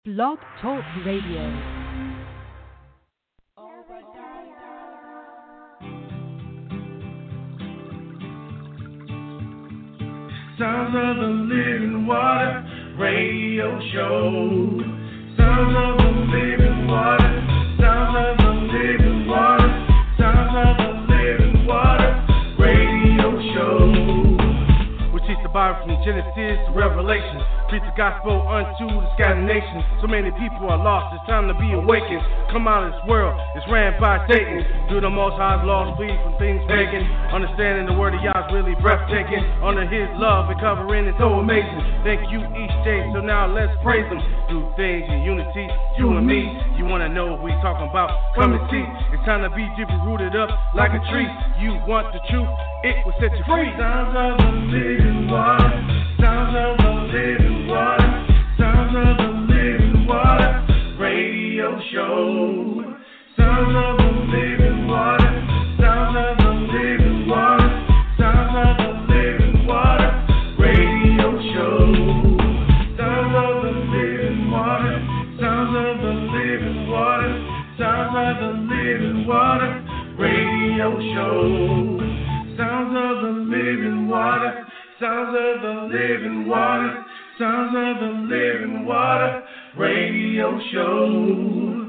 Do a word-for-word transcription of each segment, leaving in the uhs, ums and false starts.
Blog Talk Radio. Sounds of the Living Water Radio Show. Sounds of the Living Water. Sounds of the Living Water. Sounds of the Living Water Radio Show. We teach the Bible from Genesis to Revelation. Preach the gospel unto the scattered nations. So many people are lost, it's time to be awakened. Come out of this world, it's ran by Satan. Do the most high's laws, flee from things pagan. Understanding the word of Yah is really breathtaking. Under his love and covering is so amazing. Thank you each day, so now let's praise him. Do things in unity, you and me. You wanna know what we talking about? Come and see. It's time to be deeply rooted up like a tree. You want the truth, it will set you free. Sounds of the living water. Sounds of the living water. Sounds of the living water radio show. Sounds of the living water. Sounds of the living water. Sounds of the living water radio show. Sounds of the living water. Sounds of the living water. Sounds of the living water radio show. Sounds of the living water. Sounds of the living water. Sounds of the living water radio show.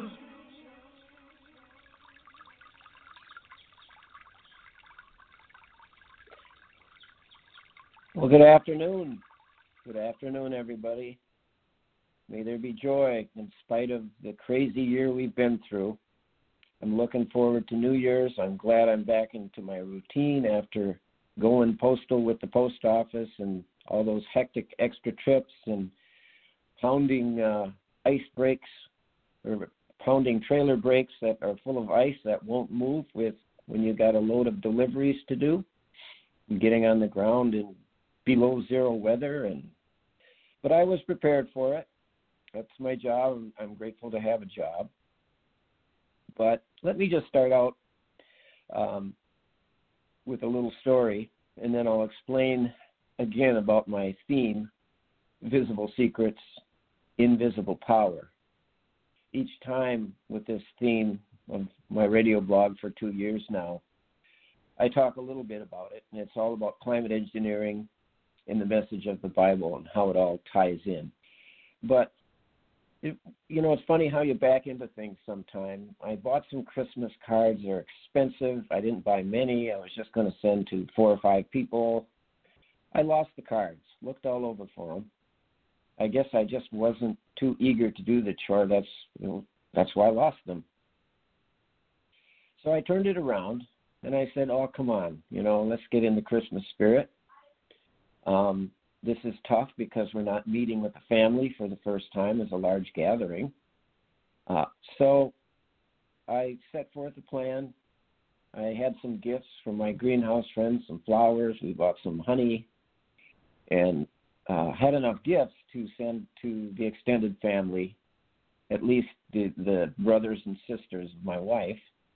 Well, good afternoon. Good afternoon, everybody. May there be joy in spite of the crazy year we've been through. I'm looking forward to New Year's. I'm glad I'm back into my routine after going postal with the post office and all those hectic extra trips and pounding uh, ice breaks or pounding trailer brakes that are full of ice that won't move with when you got a load of deliveries to do and getting on the ground in below zero weather. And but I was prepared for it. That's my job. I'm grateful to have a job. But let me just start out um, with a little story, and then I'll explain again about my theme, Visible Secrets, Invisible Power. Each time with this theme of my radio blog for two years now, I talk a little bit about it, and it's all about climate engineering and the message of the Bible and how it all ties in. But, it, you know, it's funny how you back into things sometime. I bought some Christmas cards. They're expensive. I didn't buy many. I was just going to send to four or five people. I lost the cards, looked all over for them. I guess I just wasn't too eager to do the chore. That's, you know, that's why I lost them. So I turned it around, and I said, oh, come on, you know, let's get in the Christmas spirit. Um, this is tough because we're not meeting with the family for the first time as a large gathering. Uh, so I set forth a plan. I had some gifts from my greenhouse friends, some flowers. We bought some honey and uh, had enough gifts to send to the extended family, at least the, the brothers and sisters of my wife.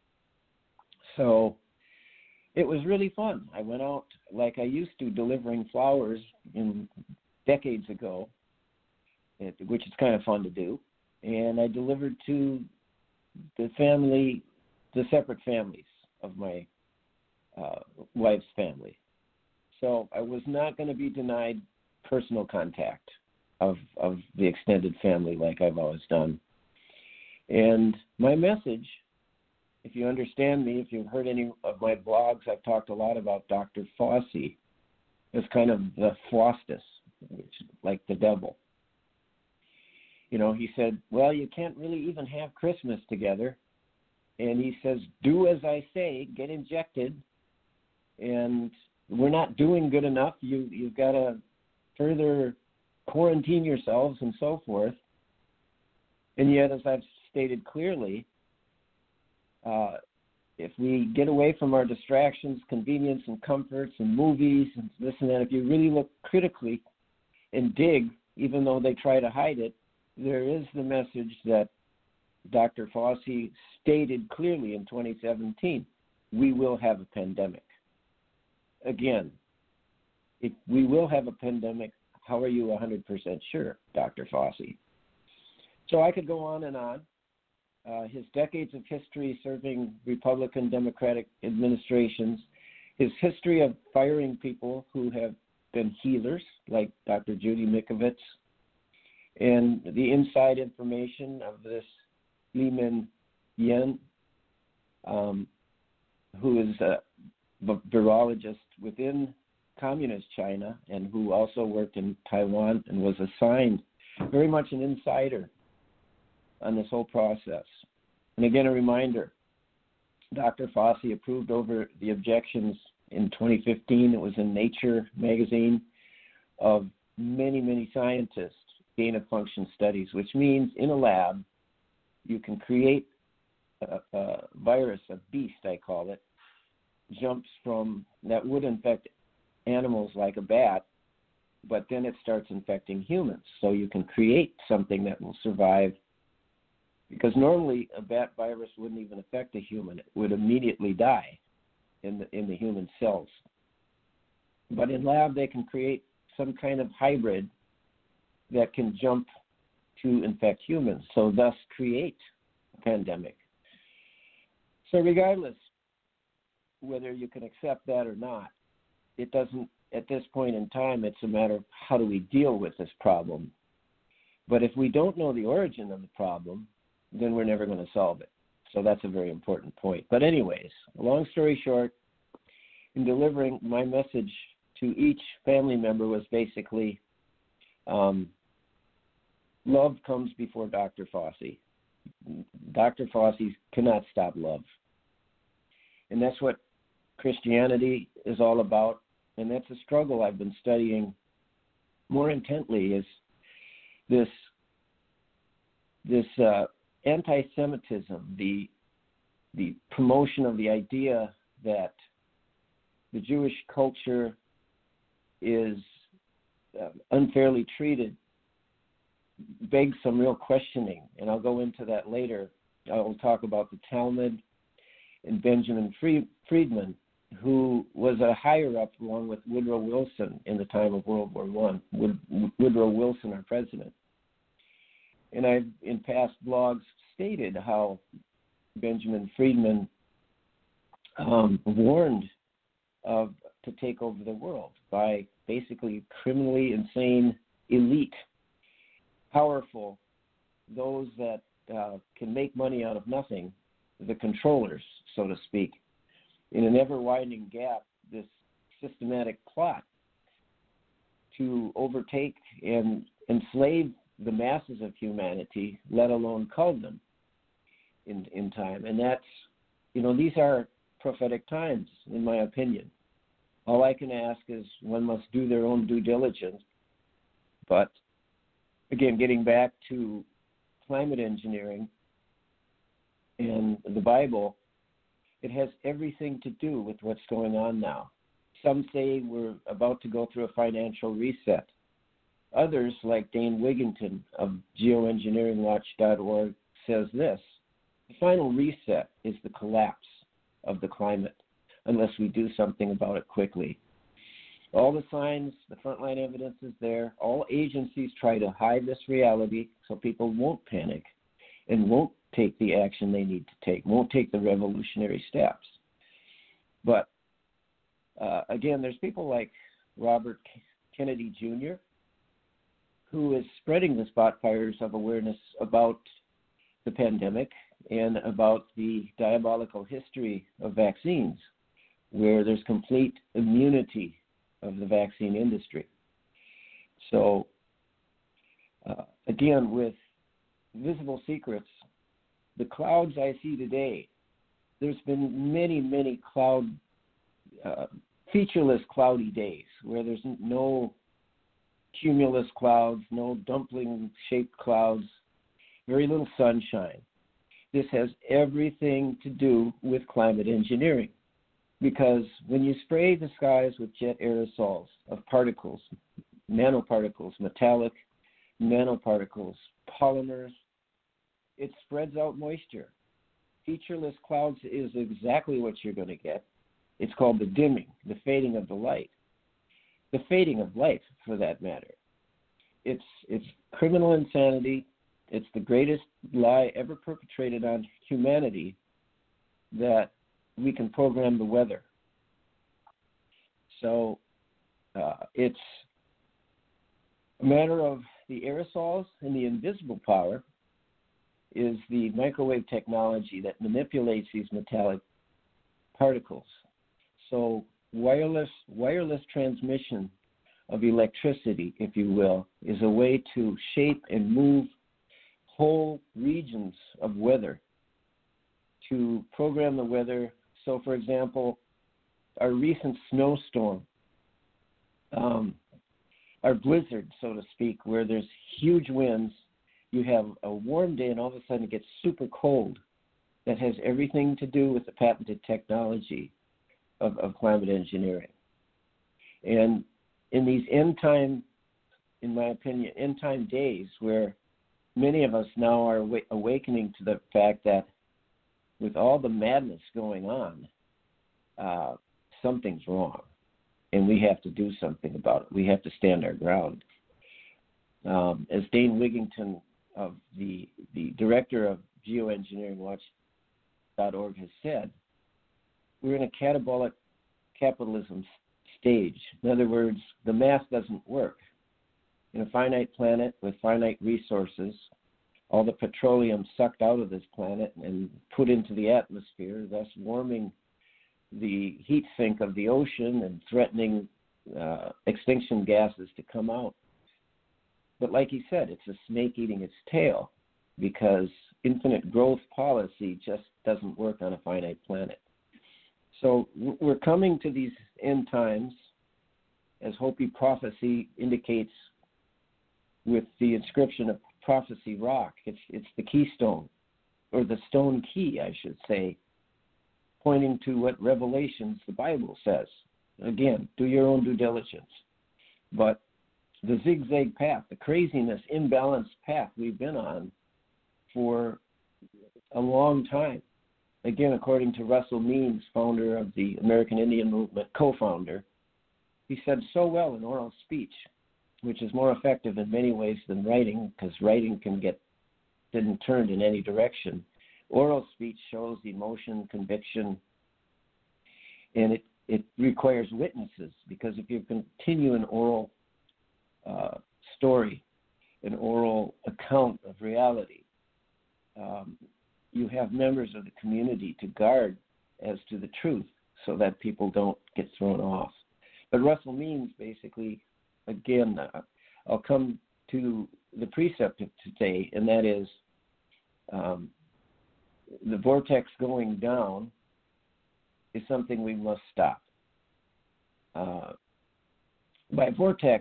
So it was really fun. I went out like I used to delivering flowers in decades ago, which is kind of fun to do. And I delivered to the family, the separate families of my uh, wife's family. So I was not going to be denied personal contact of, of the extended family like I've always done. And my message, if you understand me, if you've heard any of my blogs, I've talked a lot about Doctor Fauci as kind of the Faustus, which like the devil. You know, he said, well, you can't really even have Christmas together. And he says, do as I say, get injected. And we're not doing good enough. You, you've got to further quarantine yourselves and so forth. And yet, as I've stated clearly, Uh, if we get away from our distractions, convenience, and comforts, and movies, and this and that, if you really look critically and dig, even though they try to hide it, there is the message that Doctor Fauci stated clearly in twenty seventeen. We will have a pandemic. Again, if we will have a pandemic, how are you one hundred percent sure, Doctor Fauci? So I could go on and on. Uh, his decades of history serving Republican Democratic administrations, his history of firing people who have been healers, like Doctor Judy Mikovits, and the inside information of this Li Min Yen, um, who is a virologist within communist China and who also worked in Taiwan and was assigned very much an insider on this whole process. And again, a reminder, Doctor Fauci approved over the objections in twenty fifteen. It was in Nature magazine of many, many scientists, gain-of-function studies, which means in a lab you can create a, a virus, a beast I call it, jumps from, that would infect animals like a bat, but then it starts infecting humans. So you can create something that will survive, because normally a bat virus wouldn't even affect a human. It would immediately die in the in the human cells. But in lab, they can create some kind of hybrid that can jump to infect humans, so thus create a pandemic. So regardless whether you can accept that or not, it doesn't, at this point in time, it's a matter of how do we deal with this problem. But if we don't know the origin of the problem, then we're never going to solve it. So that's a very important point. But anyways, long story short, in delivering my message to each family member was basically, um, love comes before Doctor Fauci. Doctor Fauci cannot stop love. And that's what Christianity is all about. And that's a struggle I've been studying more intently, is this, this uh, anti-Semitism, the, the promotion of the idea that the Jewish culture is uh, unfairly treated, begs some real questioning, and I'll go into that later. I will talk about the Talmud and Benjamin Friedman, who was a higher-up along with Woodrow Wilson in the time of World War One. Wood, Woodrow Wilson, our president. And I've, in past blogs, stated how Benjamin Friedman um, warned of to take over the world by basically criminally insane elite, powerful, those that uh, can make money out of nothing, the controllers, so to speak, in an ever-widening gap, this systematic plot to overtake and enslave the masses of humanity, let alone cull them in, in time. And that's, you know, these are prophetic times, in my opinion. All I can ask is one must do their own due diligence. But, again, getting back to climate engineering and the Bible, it has everything to do with what's going on now. Some say we're about to go through a financial reset. Others, like Dane Wigington of geoengineering watch dot org, says this: the final reset is the collapse of the climate, unless we do something about it quickly. All the signs, the frontline evidence is there. All agencies try to hide this reality so people won't panic and won't take the action they need to take, won't take the revolutionary steps. But, uh, again, there's people like Robert Kennedy Junior, who is spreading the spot fires of awareness about the pandemic and about the diabolical history of vaccines, where there's complete immunity of the vaccine industry. So, uh, again, with Visible Secrets, the clouds I see today, there's been many, many cloud, uh, featureless cloudy days where there's no cumulus clouds, no dumpling-shaped clouds, very little sunshine. This has everything to do with climate engineering, because when you spray the skies with jet aerosols of particles, nanoparticles, metallic nanoparticles, polymers, it spreads out moisture. Featureless clouds is exactly what you're going to get. It's called the dimming, the fading of the light. The fading of light, for that matter. It's it's criminal insanity. It's the greatest lie ever perpetrated on humanity that we can program the weather. So uh, it's a matter of the aerosols, and the invisible power is the microwave technology that manipulates these metallic particles. So wireless wireless transmission of electricity, if you will, is a way to shape and move whole regions of weather, to program the weather. So, for example, our recent snowstorm, um, our blizzard, so to speak, where there's huge winds, you have a warm day and all of a sudden it gets super cold. That has everything to do with the patented technology of, of climate engineering. And in these end time, in my opinion, end time days where many of us now are awa- awakening to the fact that with all the madness going on, uh, something's wrong, and we have to do something about it. We have to stand our ground. Um, as Dane Wigington, of the the director of Geoengineering Watch dot org, has said, we're in a catabolic capitalism stage. In other words, the math doesn't work. In a finite planet with finite resources, all the petroleum sucked out of this planet and put into the atmosphere, thus warming the heat sink of the ocean and threatening uh, extinction gases to come out. But like he said, it's a snake eating its tail, because infinite growth policy just doesn't work on a finite planet. So we're coming to these end times, as Hopi prophecy indicates with the inscription of Prophecy Rock. It's, it's the keystone, or the stone key, I should say, pointing to what Revelations, the Bible, says. Again, do your own due diligence. But the zigzag path, the craziness, imbalanced path we've been on for a long time. Again, according to Russell Means, founder of the American Indian Movement, co-founder, he said so well in oral speech, which is more effective in many ways than writing, because writing can get didn't turned in any direction. Oral speech shows emotion, conviction, and it, it requires witnesses, because if you continue an oral uh, story, an oral account of reality, um, you have members of the community to guard as to the truth so that people don't get thrown off. But Russell Means basically, again, uh, I'll come to the precept of today, and that is um, the vortex going down is something we must stop. Uh, by vortex,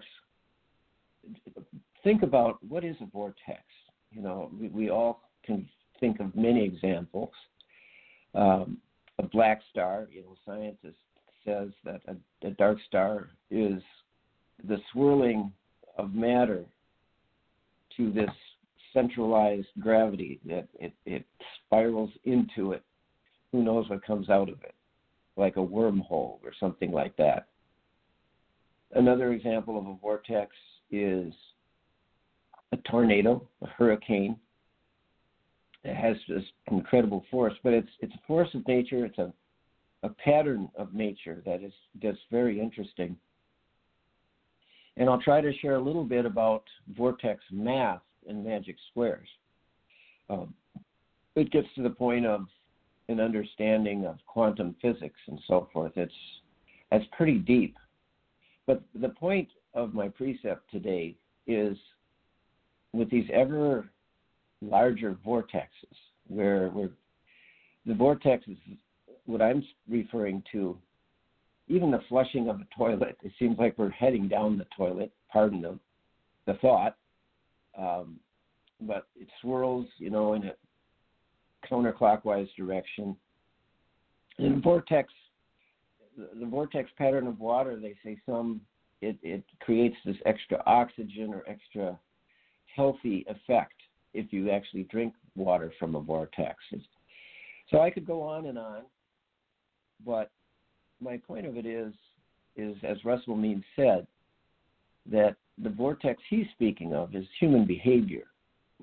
think about what is a vortex. You know, we, we all can think of many examples. Um, a black star, you know, scientist says that a, a dark star is the swirling of matter to this centralized gravity that it, it spirals into it. Who knows what comes out of it, like a wormhole or something like that. Another example of a vortex is a tornado, a hurricane. It has this incredible force, but it's it's a force of nature. It's a, a pattern of nature that is that's very interesting. And I'll try to share a little bit about vortex math and magic squares. Um, it gets to the point of an understanding of quantum physics and so forth. It's that's pretty deep. But the point of my precept today is with these ever larger vortexes, where where the vortex is what I'm referring to. Even the flushing of a toilet, it seems like we're heading down the toilet, pardon the, the thought, um, but it swirls, you know, in a counterclockwise direction. And vortex, the, the vortex pattern of water, they say some, it, it creates this extra oxygen or extra healthy effect if you actually drink water from a vortex. So I could go on and on, but my point of it is, is as Russell Means said, that the vortex he's speaking of is human behavior.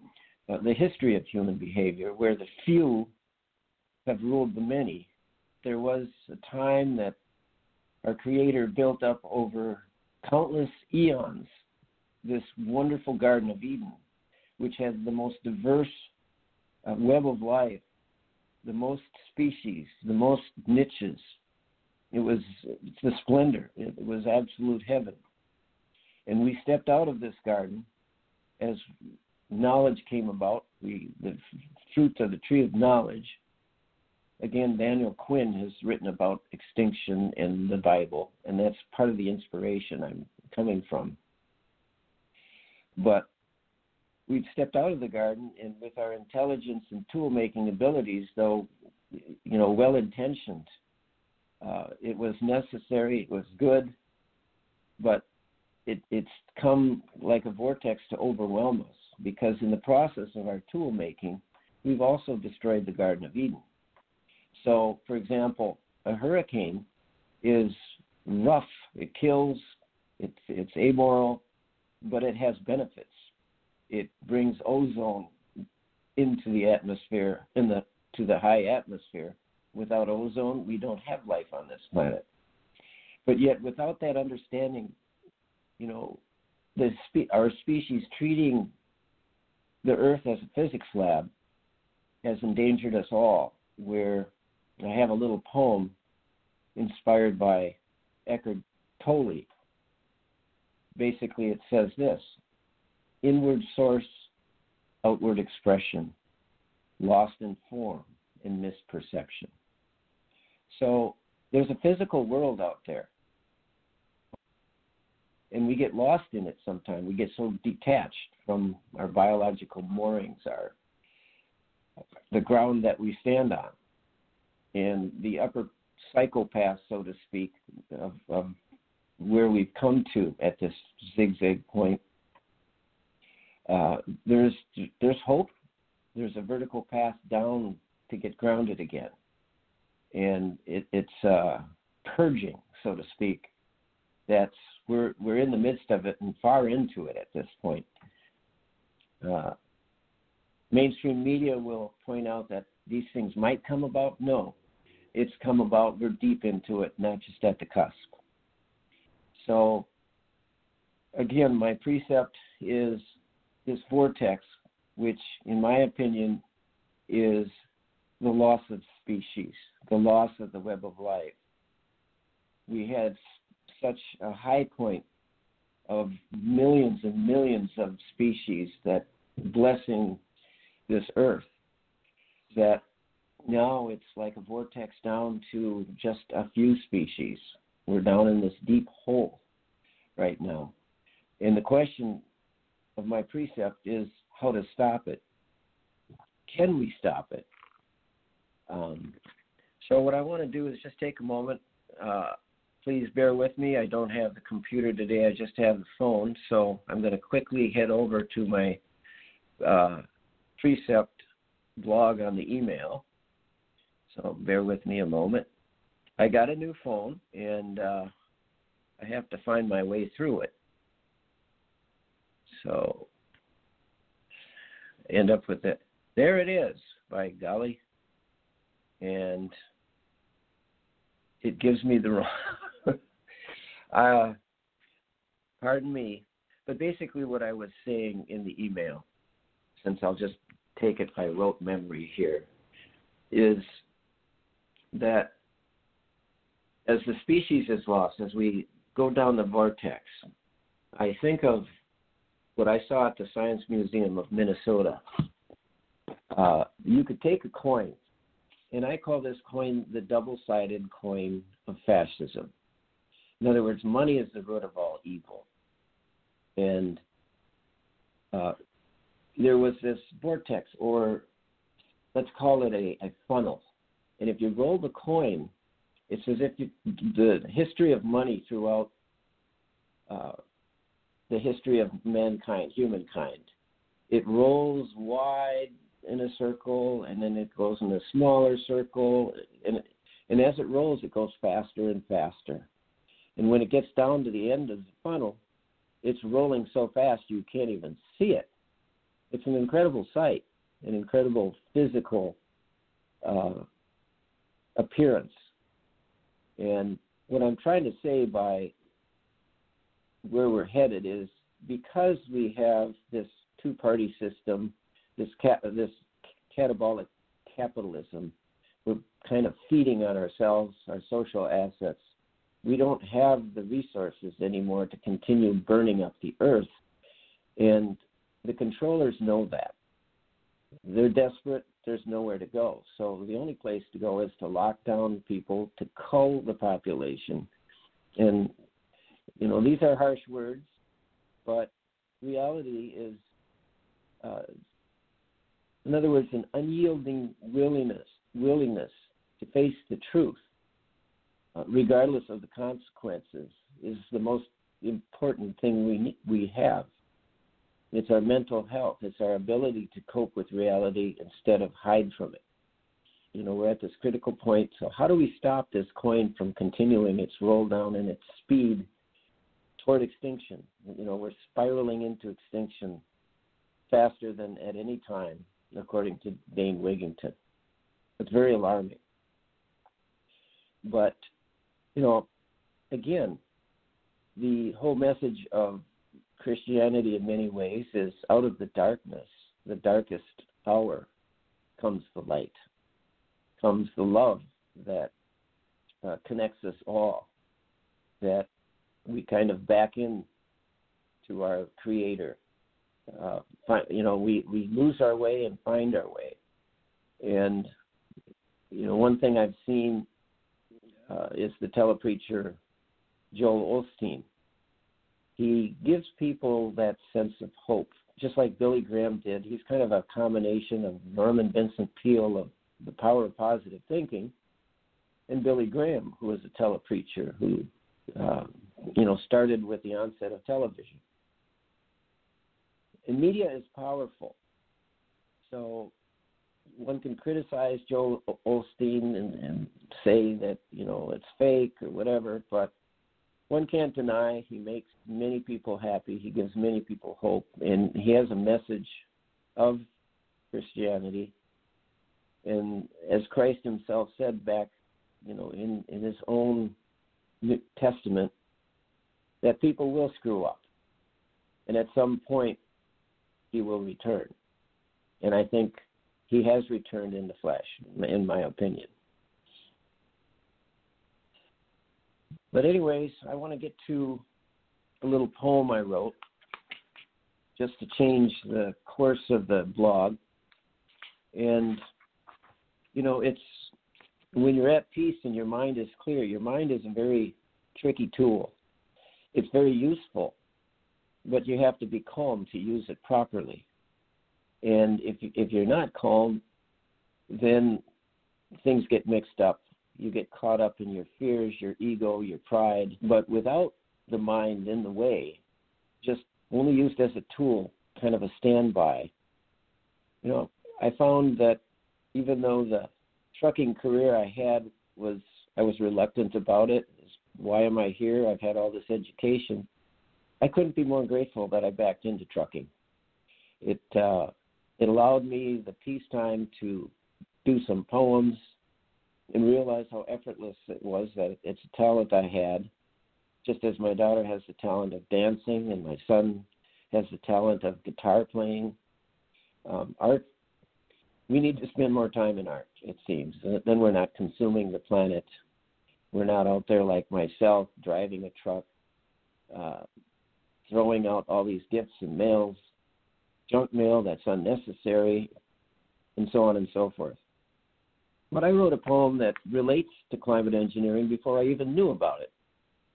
uh, the history of human behavior, where the few have ruled the many. There was a time that our Creator built up over countless eons this wonderful Garden of Eden, which had the most diverse uh, web of life, the most species, the most niches. It was it's the splendor. It was absolute heaven. And we stepped out of this garden as knowledge came about. We the fruit of the tree of knowledge. Again, Daniel Quinn has written about extinction in the Bible, and that's part of the inspiration I'm coming from. But we've stepped out of the garden, and with our intelligence and tool-making abilities, though, you know, well-intentioned, uh, it was necessary, it was good, but it, it's come like a vortex to overwhelm us, because in the process of our tool-making, we've also destroyed the Garden of Eden. So, for example, a hurricane is rough, it kills, it's, it's amoral, but it has benefits. It brings ozone into the atmosphere, in the to the high atmosphere. Without ozone, we don't have life on this planet. But yet, without that understanding, you know, the spe- our species treating the Earth as a physics lab has endangered us all. Where I have a little poem inspired by Eckhart Tolle. Basically, it says this: inward source, outward expression, lost in form and misperception. So there's a physical world out there, and we get lost in it sometimes. We get so detached from our biological moorings, our the ground that we stand on, and the upper psychopath, so to speak, of, of where we've come to at this zigzag point. Uh, there's there's hope. There's a vertical path down to get grounded again, and it, it's uh, purging, so to speak. That's we're we're in the midst of it and far into it at this point. Uh, mainstream media will point out that these things might come about. No, it's come about. We're deep into it, not just at the cusp. So, again, my precept is this vortex, which, in my opinion, is the loss of species, the loss of the web of life. We had such a high point of millions and millions of species that blessing this earth, that now it's like a vortex down to just a few species. We're down in this deep hole right now. And the question of my precept is how to stop it. Can we stop it? Um, so what I want to do is just take a moment. Uh, please bear with me. I don't have the computer today. I just have the phone. So I'm going to quickly head over to my uh, precept blog on the email. So bear with me a moment. I got a new phone, and uh, I have to find my way through it. So end up with it. There it is, by golly. And it gives me the wrong, uh, pardon me, but basically what I was saying in the email, since I'll just take it by rote memory here, is that as the species is lost, as we go down the vortex, I think of what I saw at the Science Museum of Minnesota. Uh, you could take a coin, and I call this coin the double-sided coin of fascism. In other words, money is the root of all evil. And uh, there was this vortex, or let's call it a, a funnel. And if you roll the coin, it's as if you, the history of money throughout uh, the history of mankind, humankind, it rolls wide in a circle, and then it goes in a smaller circle, and and as it rolls, it goes faster and faster. And when it gets down to the end of the funnel, it's rolling so fast you can't even see it. it's an incredible sight, an incredible physical uh, appearance. And what I'm trying to say by where we're headed is because we have this two-party system, this ca- this catabolic capitalism, we're kind of feeding on ourselves, our social assets. We don't have the resources anymore to continue burning up the earth. And the controllers know that. They're desperate. There's nowhere to go. So the only place to go is to lock down people, to cull the population. And, you know, these are harsh words, but reality is, uh, in other words, an unyielding willingness, willingness to face the truth, uh, regardless of the consequences, is the most important thing we we have. It's our mental health. It's our ability to cope with reality instead of hide from it. You know, we're at this critical point. So how do we stop this coin from continuing its roll down and its speed toward extinction? You know, we're spiraling into extinction faster than at any time, according to Dane Wigington. It's very alarming. But, you know, again, the whole message of Christianity in many ways is out of the darkness, the darkest hour, comes the light, comes the love that uh, connects us all, that we kind of back in to our Creator. Uh, find, you know, we, we lose our way and find our way. And, you know, one thing I've seen uh, is the telepreacher Joel Osteen. He gives people that sense of hope, just like Billy Graham did. He's kind of a combination of Norman Vincent Peale of The Power of Positive Thinking and Billy Graham, who was a telepreacher who, uh, you know, started with the onset of television. And media is powerful. So one can criticize Joel Osteen and, and say that, you know, it's fake or whatever, but one can't deny he makes many people happy. He gives many people hope, and he has a message of Christianity. And as Christ himself said back, you know, in, in his own New Testament, that people will screw up. And at some point, he will return. And I think he has returned in the flesh, in my opinion. But anyways, I want to get to a little poem I wrote just to change the course of the blog. And, you know, it's when you're at peace and your mind is clear, your mind is a very tricky tool. It's very useful, but you have to be calm to use it properly. And if if you're not calm, then things get mixed up. You get caught up in your fears, your ego, your pride. But without the mind in the way, just only used as a tool, kind of a standby, you know, I found that even though the trucking career I had was, I was reluctant about it. Why am I here? I've had all this education. I couldn't be more grateful that I backed into trucking. It uh, it allowed me the peacetime to do some poems and realize how effortless it was, that it's a talent I had, just as my daughter has the talent of dancing and my son has the talent of guitar playing. Um, art, we need to spend more time in art, it seems. Then we're not consuming the planet. We're not out there like myself driving a truck, uh, throwing out all these gifts and mails, junk mail that's unnecessary, and so on and so forth. But I wrote a poem that relates to climate engineering before I even knew about it.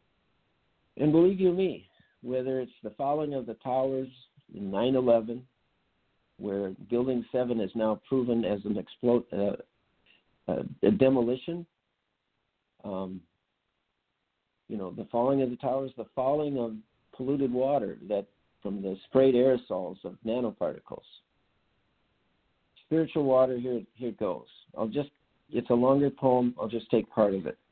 And believe you me, whether it's the falling of the towers in nine eleven, where Building seven is now proven as an explode, uh, uh, a demolition, um, you know, the falling of the towers, the falling of polluted water that from the sprayed aerosols of nanoparticles. Spiritual water, here, here it goes. I'll just, it's a longer poem. I'll just take part of it.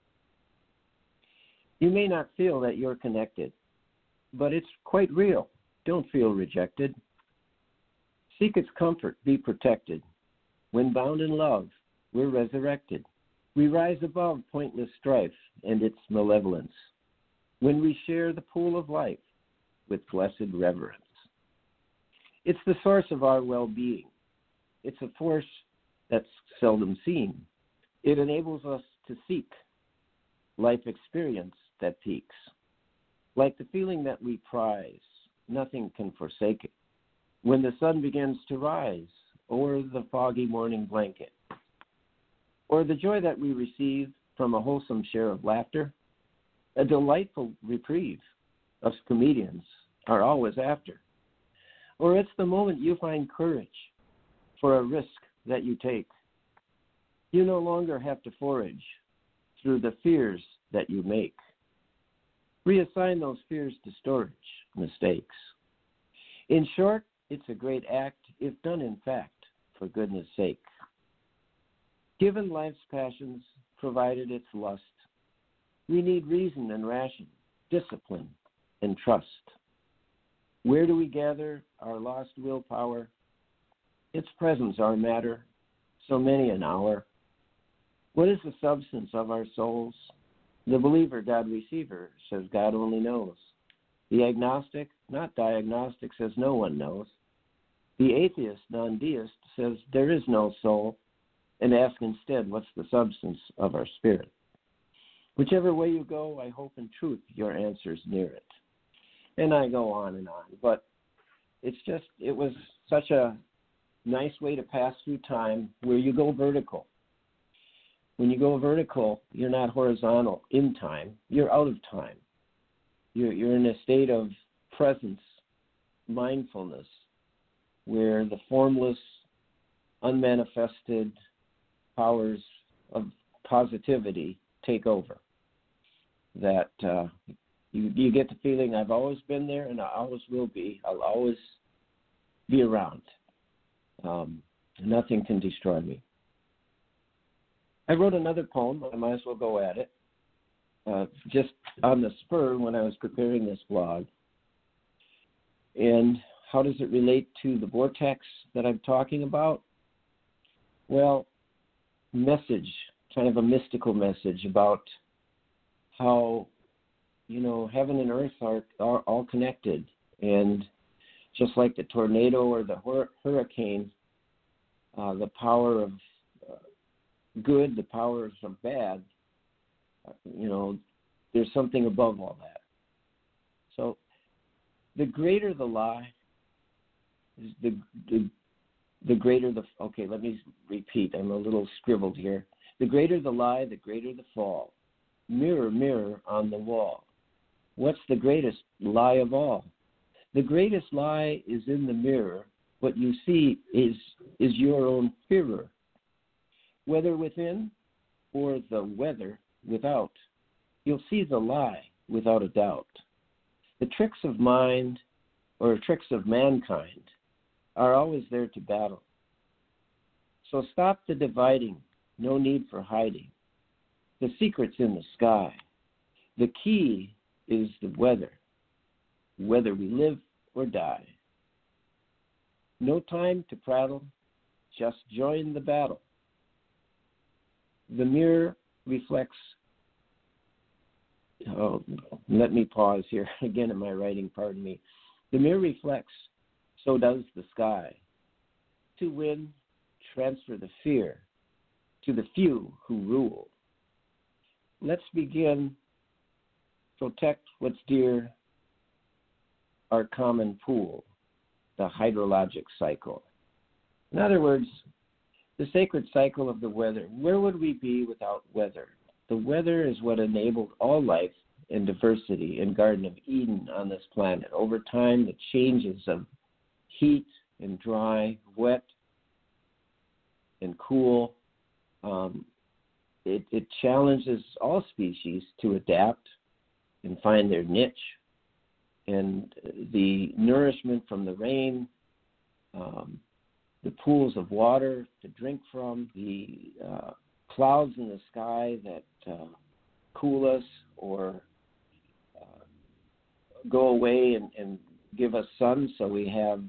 You may not feel that you're connected, but it's quite real. Don't feel rejected. Seek its comfort, be protected. When bound in love, we're resurrected. We rise above pointless strife and its malevolence when we share the pool of life with blessed reverence. It's the source of our well-being. It's a force that's seldom seen. It enables us to seek life experience that peaks. Like the feeling that we prize, nothing can forsake it. When the sun begins to rise over the foggy morning blanket, or the joy that we receive from a wholesome share of laughter, a delightful reprieve us comedians are always after. Or it's the moment you find courage for a risk that you take. You no longer have to forage through the fears that you make. Reassign those fears to storage mistakes. In short, it's a great act if done in fact, for goodness sake. Given life's passions, provided its lust, we need reason and ration, discipline and trust. Where do we gather our lost willpower? Its presence our matter, so many an hour. What is the substance of our souls? The believer, God receiver, says God only knows. The agnostic, not diagnostic, says no one knows. The atheist, non-deist, says there is no soul, and ask instead, what's the substance of our spirit? Whichever way you go, I hope in truth your answer's near it. And I go on and on, but it's just, it was such a nice way to pass through time where you go vertical. When you go vertical, you're not horizontal in time, you're out of time. You're, you're in a state of presence, mindfulness, where the formless, unmanifested powers of positivity take over. That uh, you, you get the feeling, I've always been there and I always will be. I'll always be around. Um, nothing can destroy me. I wrote another poem, but I might as well go at it. Uh, just on the spur when I was preparing this blog. And how does it relate to the vortex that I'm talking about? Well, message, kind of a mystical message about how, you know, heaven and earth are, are all connected. And just like the tornado or the hur- hurricane, uh, the power of uh, good, the powers of bad, uh, you know, there's something above all that. So the greater the lie, the, the the greater the, okay, let me repeat, I'm a little scribbled here. The greater the lie, the greater the fall. Mirror, mirror on the wall. What's the greatest lie of all? The greatest lie is in the mirror. What you see is is your own fearer. Whether within or the weather without, you'll see the lie without a doubt. The tricks of mind or tricks of mankind are always there to battle. So stop the dividing, no need for hiding. The secret's in the sky. The key is the weather, whether we live or die. No time to prattle, just join the battle. The mirror reflects, oh, let me pause here again in my writing, pardon me. The mirror reflects, so does the sky. To win, transfer the fear to the few who rule. Let's begin, protect what's dear, our common pool, the hydrologic cycle. In other words, the sacred cycle of the weather. Where would we be without weather? The weather is what enabled all life and diversity in Garden of Eden on this planet. Over time, the changes of heat and dry, wet and cool, um, it, it challenges all species to adapt and find their niche. And the nourishment from the rain, um, the pools of water to drink from, the uh, clouds in the sky that uh, cool us or uh, go away and, and give us sun so we have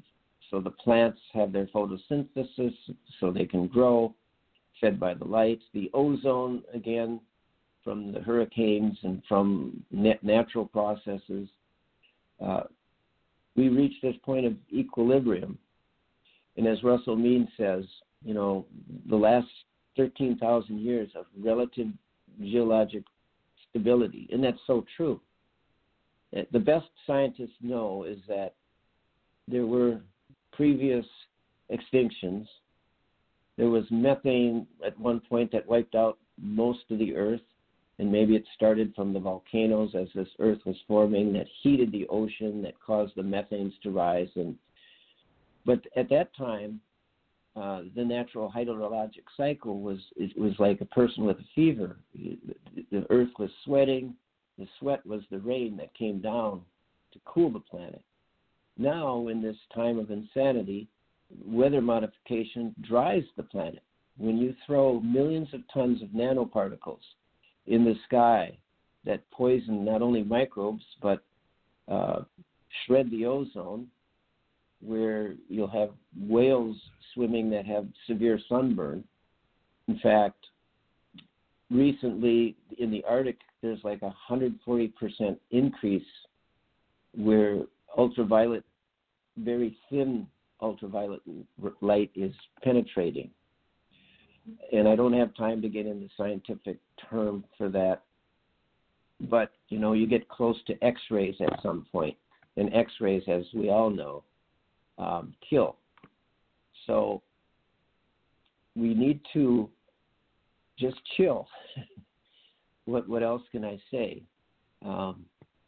so the plants have their photosynthesis so they can grow, fed by the light. The ozone, again, from the hurricanes and from net natural processes, uh, we reach this point of equilibrium. And as Russell Means says, you know, the last thirteen thousand years of relative geologic stability, and that's so true. The best scientists know is that there were previous extinctions. There was methane at one point that wiped out most of the earth, and maybe it started from the volcanoes as this earth was forming that heated the ocean, that caused the methanes to rise. And but at that time, uh, the natural hydrologic cycle was it was like a person with a fever. The earth was sweating. The sweat was the rain that came down to cool the planet. Now, in this time of insanity, weather modification dries the planet. When you throw millions of tons of nanoparticles in the sky that poison not only microbes but uh, shred the ozone, where you'll have whales swimming that have severe sunburn. In fact, recently in the Arctic, there's like a one hundred forty percent increase where ultraviolet, very thin ultraviolet light is penetrating. And I don't have time to get into scientific term for that. But, you know, you get close to X-rays at some point. And X-rays, as we all know, um, kill. So we need to just chill. What what else can I say? Um,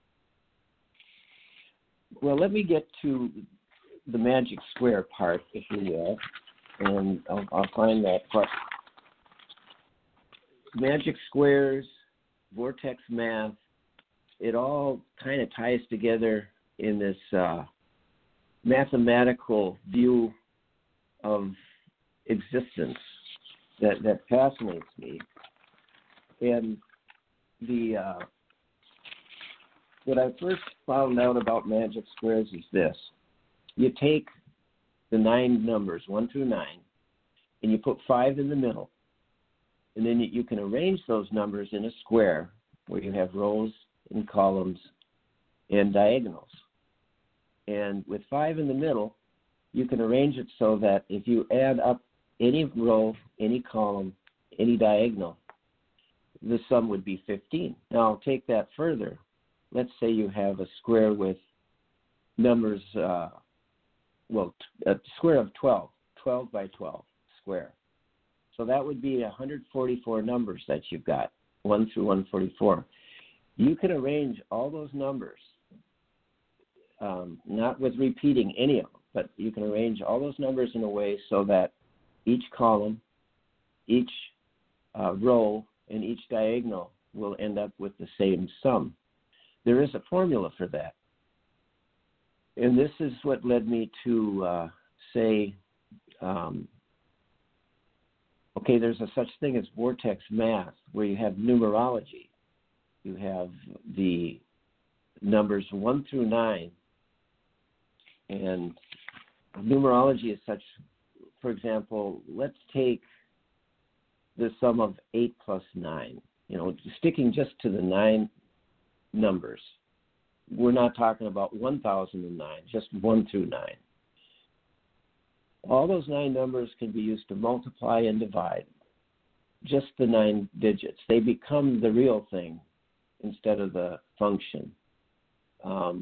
well, let me get to the magic square part, if you will, and I'll, I'll find that part. Magic squares, vortex math, it all kind of ties together in this uh, mathematical view of existence that, that fascinates me. And the uh, what I first found out about magic squares is this. You take the nine numbers, one through nine, and you put five in the middle. And then you, you can arrange those numbers in a square where you have rows and columns and diagonals. And with five in the middle, you can arrange it so that if you add up any row, any column, any diagonal, the sum would be fifteen. Now, I'll take that further. Let's say you have a square with numbers, uh, well, a square of twelve, twelve by twelve square. So that would be one hundred forty-four numbers that you've got, one through one forty-four. You can arrange all those numbers, um, not with repeating any of them, but you can arrange all those numbers in a way so that each column, each uh, row, and each diagonal will end up with the same sum. There is a formula for that. And this is what led me to uh, say, um, okay, there's a such thing as vortex math, where you have numerology. You have the numbers one through nine. And numerology is such, for example, let's take the sum of eight plus nine. You know, sticking just to the nine numbers. We're not talking about one thousand nine, just one through nine. All those nine numbers can be used to multiply and divide. Just the nine digits. They become the real thing instead of the function. Um,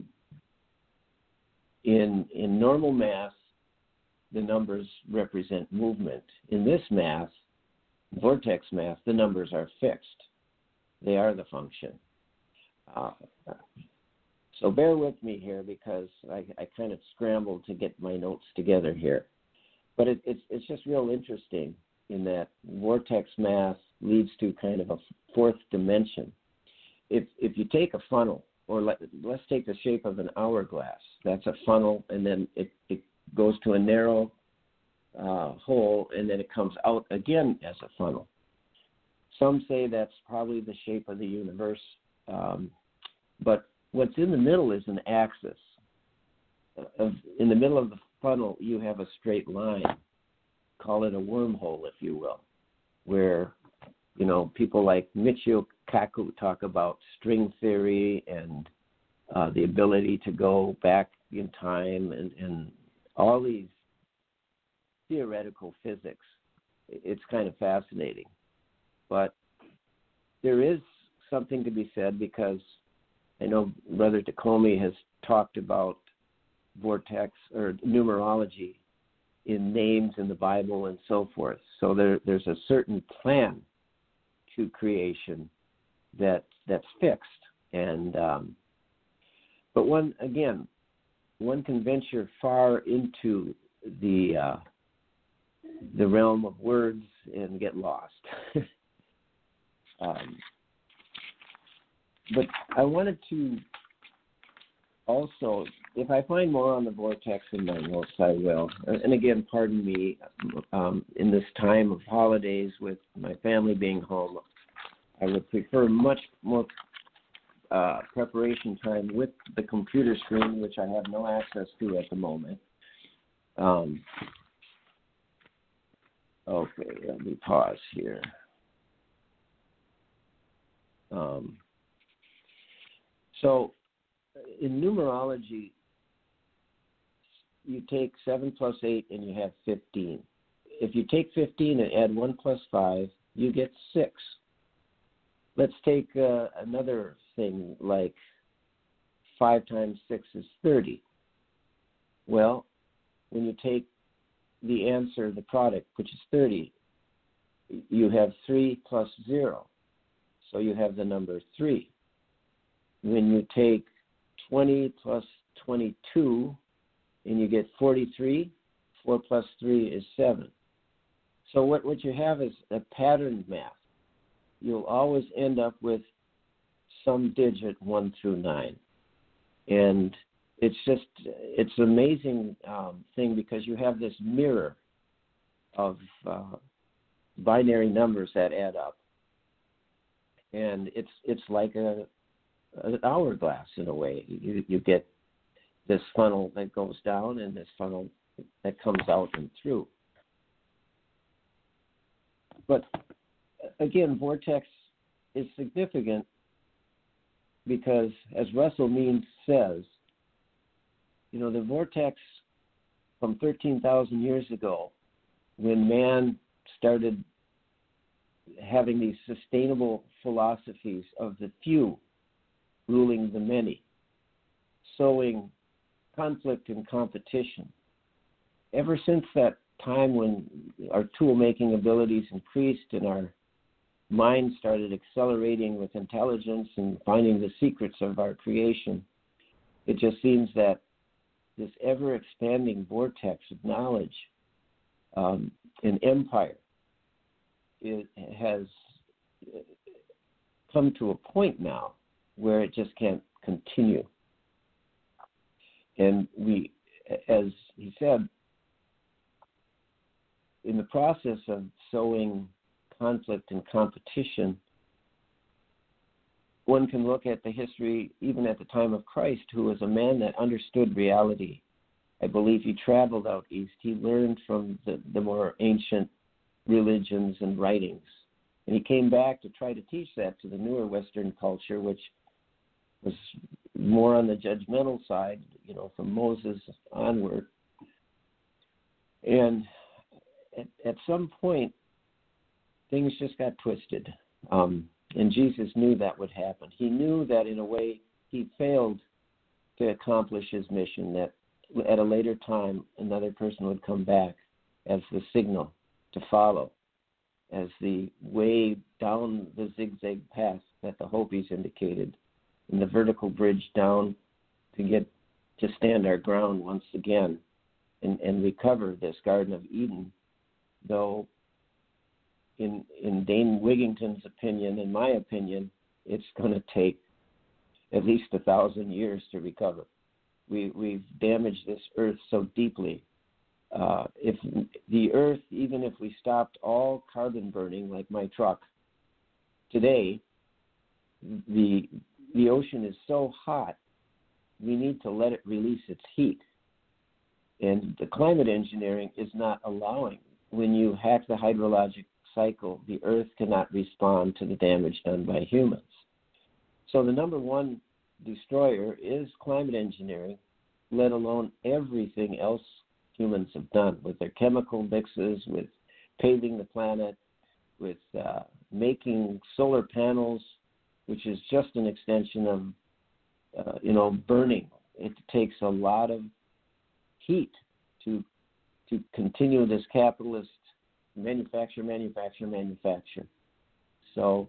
in in normal math, the numbers represent movement. In this math, vortex math, the numbers are fixed. They are the function. Uh, so bear with me here because I, I kind of scrambled to get my notes together here. But it, it's it's just real interesting in that vortex math leads to kind of a fourth dimension. If if you take a funnel, or let, let's take the shape of an hourglass. That's a funnel, and then it, it goes to a narrow uh, hole, and then it comes out again as a funnel. Some say that's probably the shape of the universe, um, but what's in the middle is an axis. Of, in the middle of the funnel, you have a straight line. Call it a wormhole, if you will, where, you know, people like Michio Kaku talk about string theory and uh, the ability to go back in time and, and all these theoretical physics. It's kind of fascinating. But there is something to be said, because I know Brother Takomi has talked about vortex or numerology in names in the Bible and so forth. So there, there's a certain plan to creation that that's fixed. And um, but one again, one can venture far into the uh, the realm of words and get lost. um, but I wanted to also, if I find more on the vortex in my notes, I will. And again, pardon me, um, in this time of holidays with my family being home, I would prefer much more uh, preparation time with the computer screen, which I have no access to at the moment. Um, okay, let me pause here. Um, so, in numerology, you take seven plus eight and you have fifteen. If you take fifteen and add one plus five, you get six. Let's take uh, another thing like five times six is thirty. Well, when you take the answer, the product, which is thirty, you have three plus zero. So you have the number three. When you take twenty plus twenty-two, and you get forty-three. four plus three is seven. So what, what you have is a patterned math. You'll always end up with some digit one through nine. And it's just, it's an amazing um, thing, because you have this mirror of uh, binary numbers that add up. And it's it's like a an hourglass in a way. You you get this funnel that goes down and this funnel that comes out and through. But again, vortex is significant because, as Russell Means says, you know, the vortex from thirteen thousand years ago, when man started having these sustainable philosophies of the few ruling the many, sowing conflict and competition. Ever since that time when our tool-making abilities increased and our mind started accelerating with intelligence and finding the secrets of our creation, it just seems that this ever-expanding vortex of knowledge um, and empire it has come to a point now where it just can't continue. And we, as he said, in the process of sowing conflict and competition, one can look at the history, even at the time of Christ, who was a man that understood reality. I believe he traveled out east. He learned from the, the more ancient religions and writings. And he came back to try to teach that to the newer Western culture, which was more on the judgmental side, you know, from Moses onward. And at, at some point, things just got twisted. Um, and Jesus knew that would happen. He knew that in a way he failed to accomplish his mission, that at a later time another person would come back as the signal to follow, as the way down the zigzag path that the Hopis indicated, and the vertical bridge down to get to stand our ground once again and, and recover this Garden of Eden, though in in Dane Wigington's opinion, in my opinion, it's going to take at least a thousand years to recover. We, we've damaged this earth so deeply. Uh, if the earth, even if we stopped all carbon burning, like my truck, today, the the ocean is so hot, we need to let it release its heat. And the climate engineering is not allowing. When you hack the hydrologic cycle, the Earth cannot respond to the damage done by humans. So the number one destroyer is climate engineering, let alone everything else humans have done with their chemical mixes, with paving the planet, with uh, making solar panels, which is just an extension of, uh, you know, burning. It takes a lot of heat to to continue this capitalist manufacture, manufacture, manufacture. So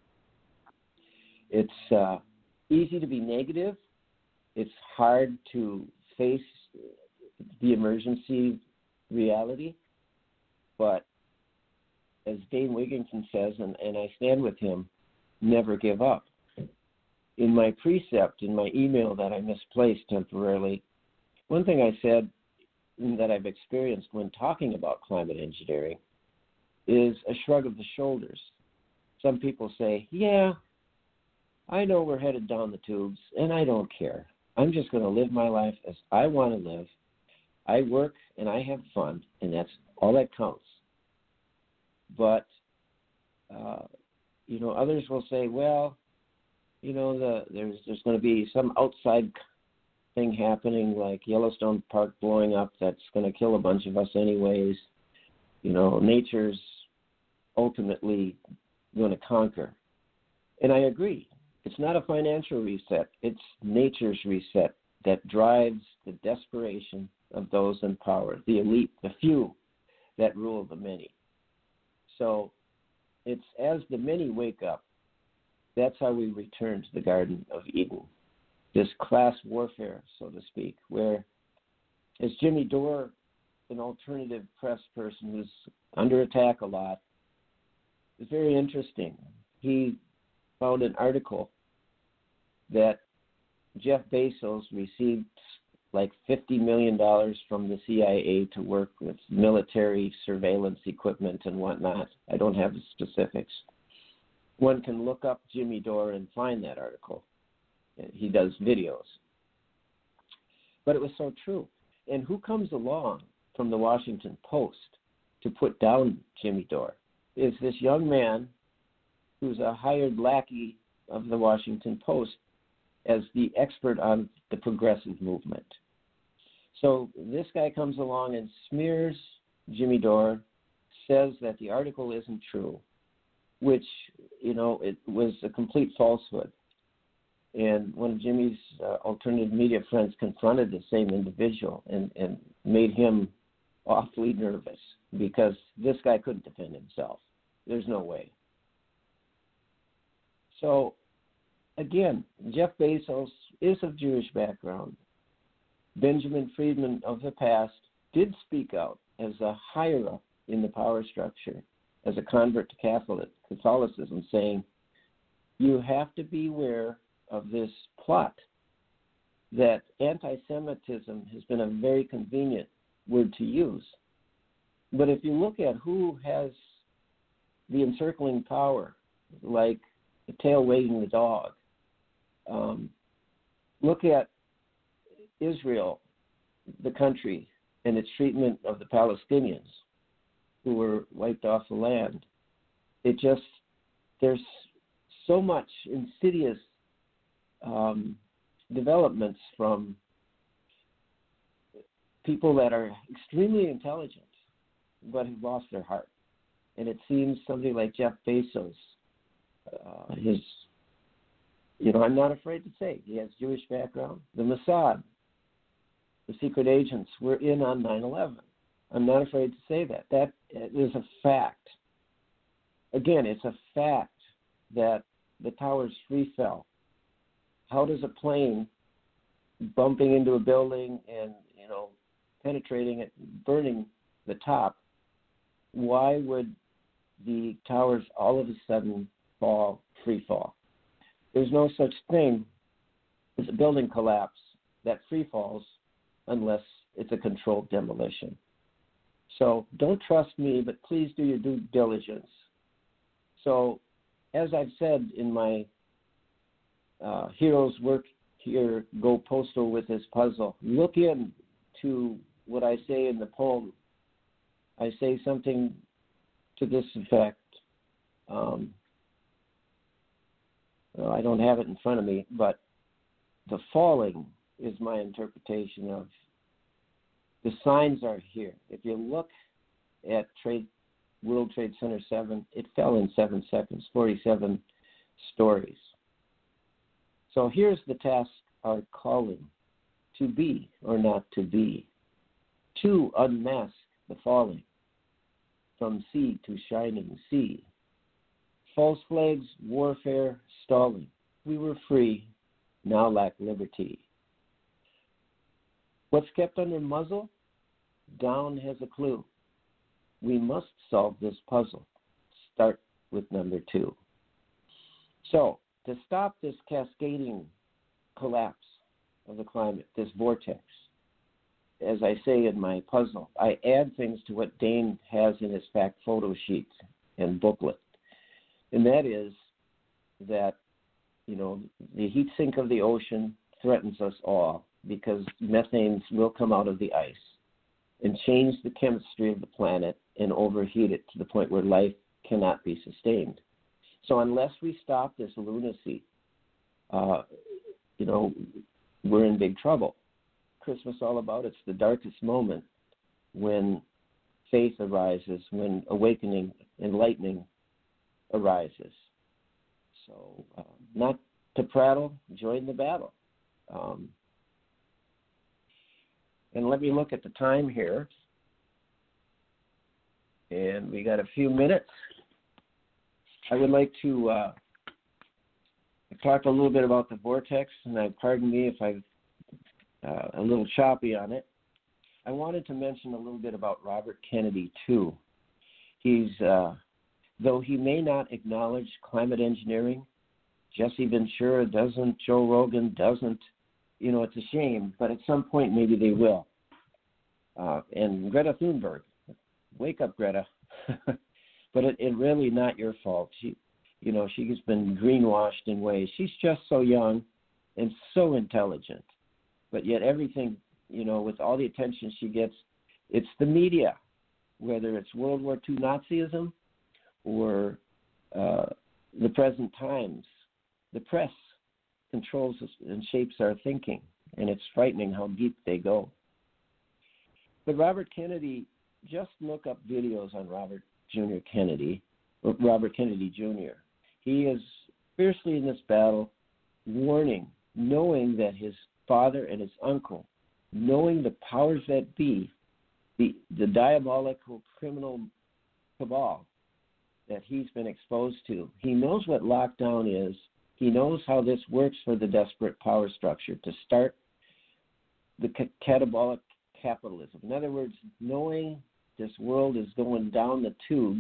it's uh, easy to be negative. It's hard to face the emergency reality. But as Dane Wigington says, and, and I stand with him, never give up. In my precept, in my email that I misplaced temporarily, one thing I said that I've experienced when talking about climate engineering is a shrug of the shoulders. Some people say, yeah, I know we're headed down the tubes, and I don't care. I'm just going to live my life as I want to live. I work and I have fun, and that's all that counts. But, uh, you know, others will say, well, you know, the, there's there's going to be some outside thing happening like Yellowstone Park blowing up that's going to kill a bunch of us anyways. You know, nature's ultimately going to conquer. And I agree. It's not a financial reset. It's nature's reset that drives the desperation of those in power, the elite, the few that rule the many. So it's as the many wake up, that's how we return to the Garden of Eden. This class warfare, so to speak, where, as Jimmy Dore, an alternative press person who's under attack a lot, is very interesting. He found an article that Jeff Bezos received like fifty million dollars from the C I A to work with military surveillance equipment and whatnot. I don't have the specifics. One can look up Jimmy Dore and find that article. He does videos. But it was so true. And who comes along from the Washington Post to put down Jimmy Dore? Is this young man who's a hired lackey of the Washington Post as the expert on the progressive movement. So this guy comes along and smears Jimmy Dore, says that the article isn't true, which, you know, it was a complete falsehood. And one of Jimmy's uh, alternative media friends confronted the same individual and, and made him awfully nervous because this guy couldn't defend himself. There's no way. So, again, Jeff Bezos is of Jewish background. Benjamin Friedman of the past did speak out as a higher-up in the power structure, as a convert to Catholic, Catholicism, saying, you have to beware of this plot that anti-Semitism has been a very convenient word to use. But if you look at who has the encircling power, like the tail wagging the dog, um, look at Israel, the country, and its treatment of the Palestinians who were wiped off the land. It just, there's so much insidious um, developments from people that are extremely intelligent but have lost their heart. And it seems somebody like Jeff Bezos, uh, his, you know, I'm not afraid to say, he has Jewish background. The Mossad, the secret agents, were in on nine eleven. I'm not afraid to say that. That is a fact. Again, it's a fact that the towers free fell. How does a plane bumping into a building and, you know, penetrating it, burning the top, why would the towers all of a sudden fall, free fall? There's no such thing as a building collapse that free falls unless it's a controlled demolition. So don't trust me, but please do your due diligence. So as I've said in my uh, Heroes Work Here, Go Postal with this puzzle, look into what I say in the poem. I say something to this effect. Um, well, I don't have it in front of me, but the falling is my interpretation of the signs are here. If you look at Trade World Trade Center seven, it fell in seven seconds, forty-seven stories. So here's the task, our calling, to be or not to be, to unmask the falling, from sea to shining sea. False flags, warfare, stalling. We were free, now lack liberty. What's kept under muzzle? Down has a clue. We must solve this puzzle. Start with number two. So, to stop this cascading collapse of the climate, this vortex, as I say in my puzzle, I add things to what Dane has in his fact photo sheet and booklet. And that is that, you know, the heat sink of the ocean threatens us all because methane will come out of the ice and change the chemistry of the planet and overheat it to the point where life cannot be sustained. So unless we stop this lunacy, uh, you know, we're in big trouble. Christmas all about, it's the darkest moment when faith arises, when awakening, enlightening arises. So uh, not to prattle, join the battle. Um, and let me look at the time here. And we got a few minutes. I would like to uh, talk a little bit about the vortex, and I, pardon me if I'm uh, a little choppy on it. I wanted to mention a little bit about Robert Kennedy, too. He's, uh, though he may not acknowledge climate engineering, Jesse Ventura doesn't, Joe Rogan doesn't, you know, it's a shame, but at some point maybe they will. Uh, and Greta Thunberg, wake up, Greta. But it, it really not your fault. She, you know, she's been greenwashed in ways. She's just so young and so intelligent. But yet everything, you know, with all the attention she gets, it's the media, whether it's World War Two Nazism or uh, the present times. The press controls us and shapes our thinking, and it's frightening how deep they go. But Robert Kennedy, just look up videos on Robert Junior Kennedy, Robert Kennedy Junior He is fiercely in this battle, warning, knowing that his father and his uncle, knowing the powers that be, the, the diabolical criminal cabal that he's been exposed to. He knows what lockdown is. He knows how this works for the desperate power structure to start the catabolic capitalism. In other words, knowing this world is going down the tubes,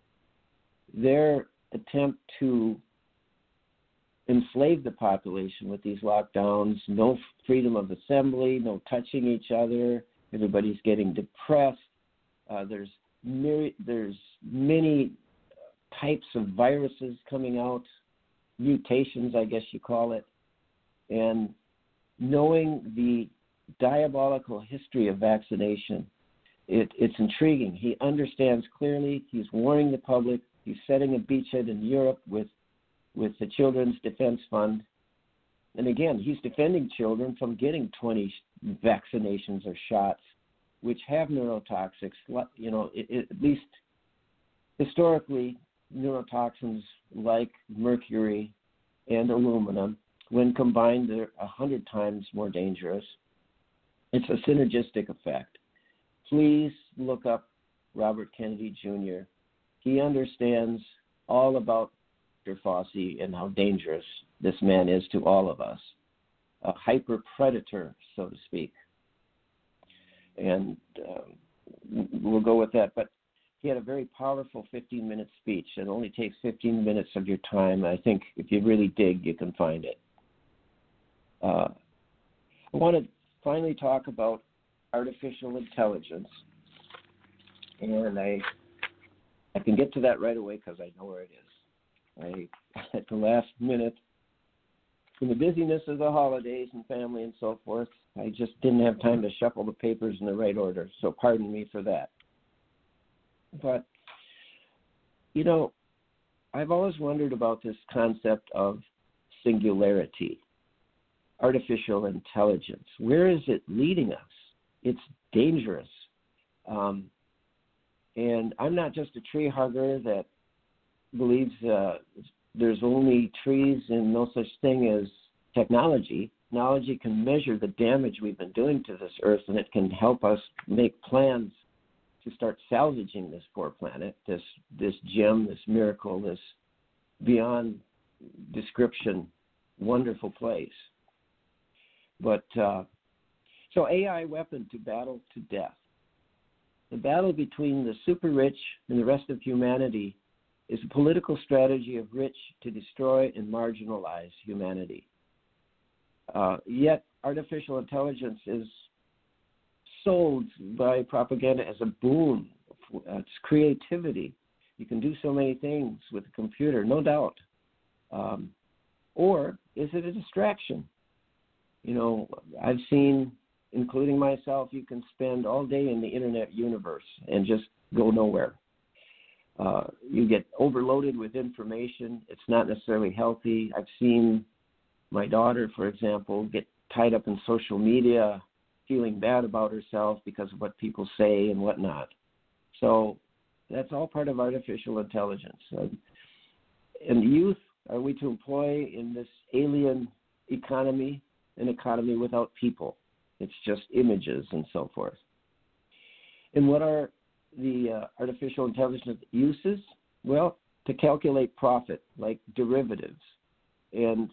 their attempt to enslave the population with these lockdowns, no freedom of assembly, no touching each other, everybody's getting depressed. Uh, there's myri- there's many types of viruses coming out, mutations, I guess you call it, and knowing the diabolical history of vaccination, it, it's intriguing. He understands clearly. He's warning the public. He's setting a beachhead in Europe with with the Children's Defense Fund. And again, he's defending children from getting twenty vaccinations or shots, which have neurotoxics. You know, it, it, at least historically, neurotoxins like mercury and aluminum, when combined, they're a hundred times more dangerous. It's a synergistic effect. Please look up Robert Kennedy Junior He understands all about Doctor Fauci and how dangerous this man is to all of us. A hyper predator, so to speak. And um, we'll go with that. But he had a very powerful fifteen-minute speech. It only takes fifteen minutes of your time. I think if you really dig, you can find it. Uh, I want to finally talk about artificial intelligence. And I I can get to that right away because I know where it is. I, at the last minute, in the busyness of the holidays and family and so forth, I just didn't have time to shuffle the papers in the right order. So pardon me for that. But, you know, I've always wondered about this concept of singularity, artificial intelligence. Where is it leading us? It's dangerous. Um, and I'm not just a tree hugger that believes uh, there's only trees and no such thing as technology. Technology can measure the damage we've been doing to this earth, and it can help us make plans to start salvaging this poor planet, this this gem, this miracle, this beyond description wonderful place. But uh, so A I weapon to battle to death. The battle between the super rich and the rest of humanity is a political strategy of rich to destroy and marginalize humanity. Uh, yet artificial intelligence is sold by propaganda as a boon. It's creativity. You can do so many things with a computer, no doubt. Um, or is it a distraction? You know, I've seen, including myself, you can spend all day in the internet universe and just go nowhere. Uh, you get overloaded with information. It's not necessarily healthy. I've seen my daughter, for example, get tied up in social media, feeling bad about herself because of what people say and whatnot. So that's all part of artificial intelligence. And, and youth, are we to employ in this alien economy, an economy without people? It's just images and so forth. And what are the uh, artificial intelligence uses? Well, to calculate profit, like derivatives. And,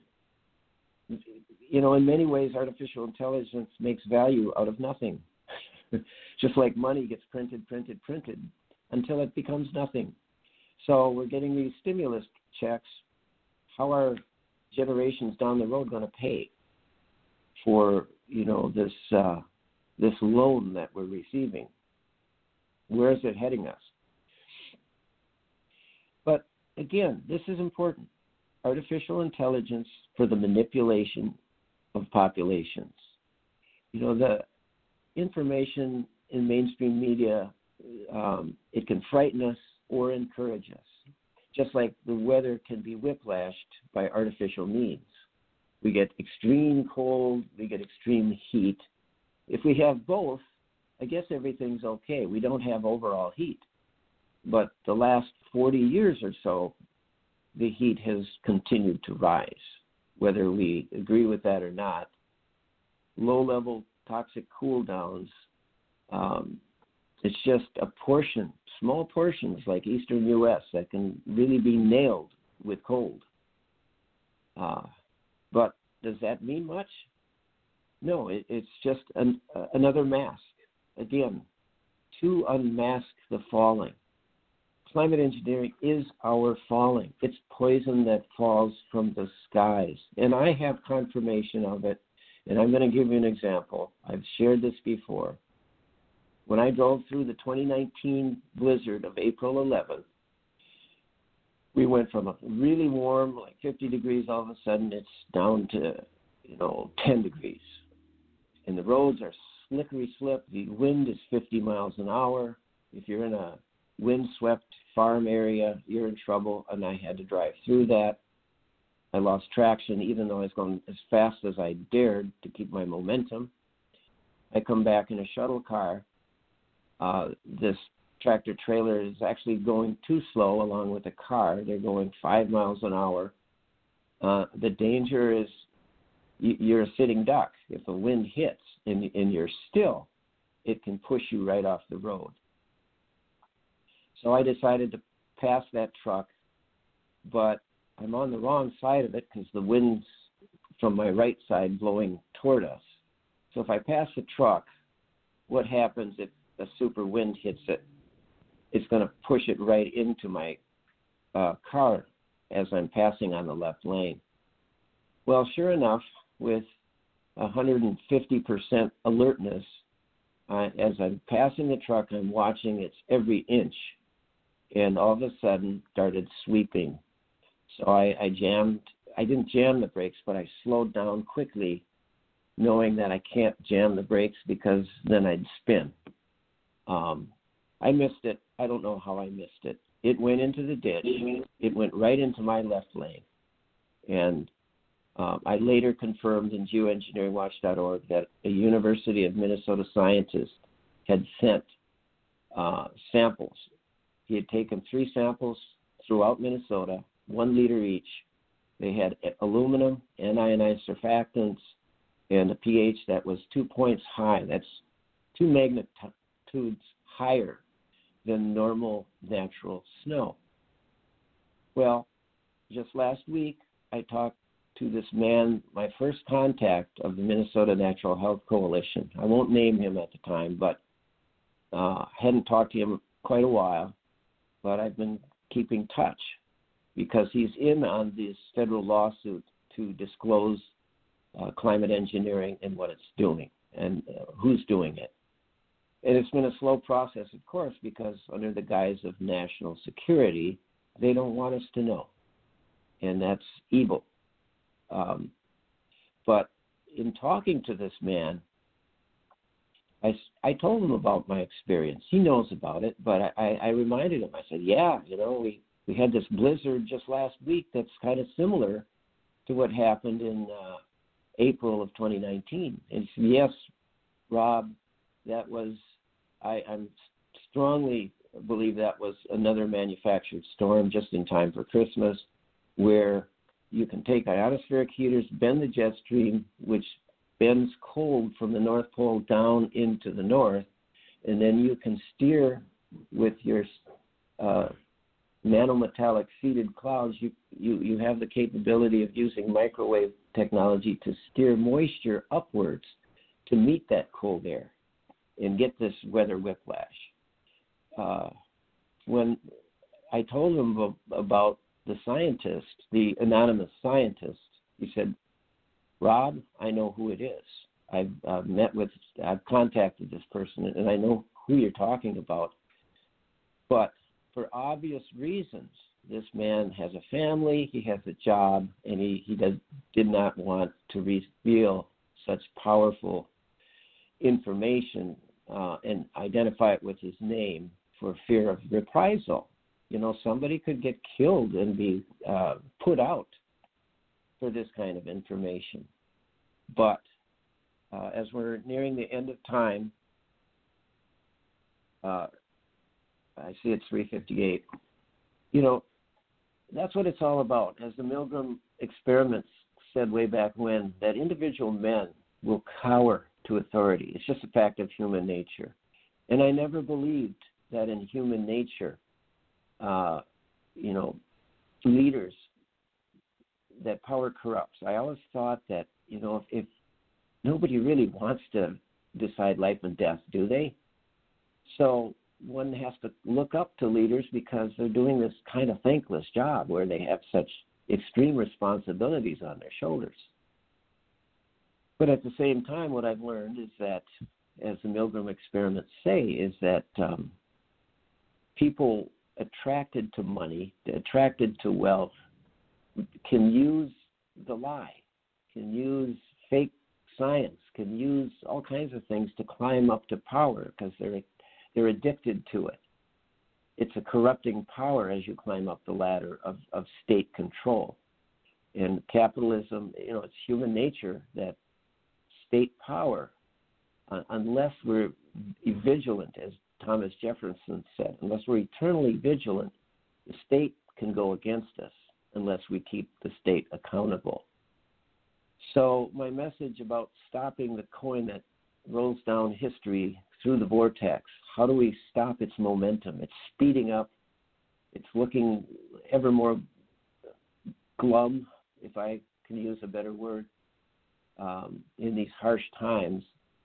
you know, in many ways, artificial intelligence makes value out of nothing. Just like money gets printed, printed, printed, until it becomes nothing. So we're getting these stimulus checks. How are generations down the road going to pay for, you know, this uh, this loan that we're receiving? Where is it heading us? But again, this is important. Artificial intelligence for the manipulation of populations. You know, the information in mainstream media, um, it can frighten us or encourage us. Just like the weather can be whiplashed by artificial means. We get extreme cold, we get extreme heat. If we have both, I guess everything's okay. We don't have overall heat. But the last forty years or so, the heat has continued to rise, whether we agree with that or not. Low-level toxic cool-downs, um, it's just a portion, small portions like eastern U S that can really be nailed with cold. Uh, but does that mean much? No, it, it's just an, uh, another mask. Again, to unmask the falling. Climate engineering is our falling. It's poison that falls from the skies. And I have confirmation of it, and I'm going to give you an example. I've shared this before. When I drove through the twenty nineteen blizzard of April eleventh, we went from a really warm, like fifty degrees, all of a sudden it's down to, you know, ten degrees. And the roads are slippery slip. The wind is fifty miles an hour. If you're in a windswept farm area, you're in trouble, and I had to drive through that. I lost traction, even though I was going as fast as I dared to keep my momentum. I come back in a shuttle car. Uh, this tractor trailer is actually going too slow along with the car. They're going five miles an hour. Uh, the danger is you, you're a sitting duck. If the wind hits and, and you're still, it can push you right off the road. So I decided to pass that truck, but I'm on the wrong side of it because the wind's from my right side blowing toward us. So if I pass the truck, what happens if a super wind hits it? It's going to push it right into my uh, car as I'm passing on the left lane. Well, sure enough, with one hundred fifty percent alertness, uh, as I'm passing the truck, I'm watching its every inch, and all of a sudden started sweeping. So I, I jammed I didn't jam the brakes, but I slowed down quickly, knowing that I can't jam the brakes because then I'd spin. Um, I missed it. I don't know how I missed it. It went into the ditch. It went right into my left lane. And um, I later confirmed in geoengineering watch dot org that a University of Minnesota scientist had sent uh, samples. He had taken three samples throughout Minnesota, one liter each. They had aluminum, anionized surfactants, and a pH that was two points high. That's two magnitudes higher than normal natural snow. Well, just last week, I talked to this man, my first contact of the Minnesota Natural Health Coalition. I won't name him at the time, but uh, hadn't talked to him quite a while, but I've been keeping touch because he's in on this federal lawsuit to disclose uh, climate engineering and what it's doing and uh, who's doing it. And it's been a slow process, of course, because under the guise of national security, they don't want us to know. And that's evil. Um, but in talking to this man, I, I told him about my experience. He knows about it, but I, I reminded him. I said, yeah, you know, we, we had this blizzard just last week that's kind of similar to what happened in uh, April of twenty nineteen. And he said, yes, Rob, that was, I I'm strongly believe that was another manufactured storm just in time for Christmas, where you can take ionospheric heaters, bend the jet stream, which bends cold from the North Pole down into the north, and then you can steer with your uh, nanometallic seeded clouds. You, you, you have the capability of using microwave technology to steer moisture upwards to meet that cold air and get this weather whiplash. Uh, when I told him about the scientist, the anonymous scientist, he said, Rob, I know who it is. I've uh, met with, I've contacted this person, and I know who you're talking about. But for obvious reasons, this man has a family, he has a job, and he, he does, did not want to reveal such powerful information uh, and identify it with his name for fear of reprisal. You know, somebody could get killed and be uh, put out for this kind of information. But uh, as we're nearing the end of time, uh, I see it's three fifty-eight. You know, that's what it's all about. As the Milgram experiments said way back when, that individual men will cower to authority. It's just a fact of human nature. And I never believed that in human nature, uh, you know, leaders, that power corrupts. I always thought that, you know, if, if nobody really wants to decide life and death, do they? So one has to look up to leaders because they're doing this kind of thankless job where they have such extreme responsibilities on their shoulders. But at the same time, what I've learned is that, as the Milgram experiments say, is that um, people attracted to money, attracted to wealth, can use the lie, can use fake science, can use all kinds of things to climb up to power because they're they're addicted to it. It's a corrupting power as you climb up the ladder of, of state control. And capitalism, you know, it's human nature that state power, uh, unless we're vigilant, as Thomas Jefferson said, unless we're eternally vigilant, the state can go against us unless we keep the state accountable. So my message about stopping the coin that rolls down history through the vortex, how do we stop its momentum? It's speeding up. It's looking ever more glum, if I can use a better word, um, in these harsh times.